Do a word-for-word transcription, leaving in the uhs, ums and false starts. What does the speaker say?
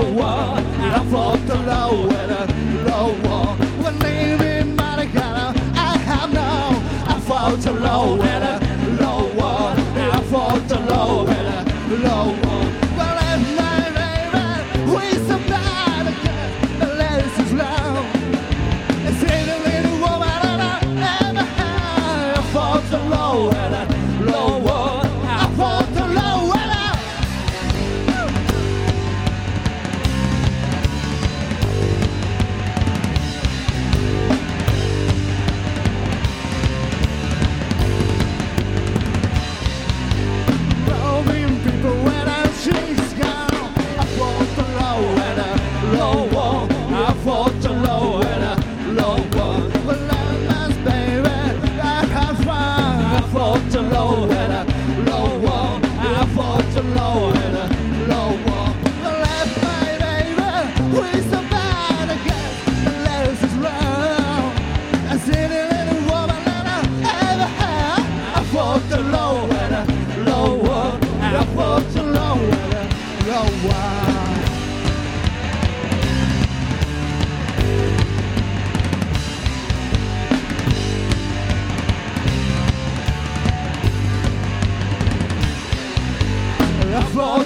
lower, I fought the low and a lower. When leaving Maracana, I have no. I fought the low and a lower, I fought the low and a lower. Well, if my baby, we survive again, the ladies is low. It's in a little woman and I ever had. I fought the low and a lower, I fought the low and a I fought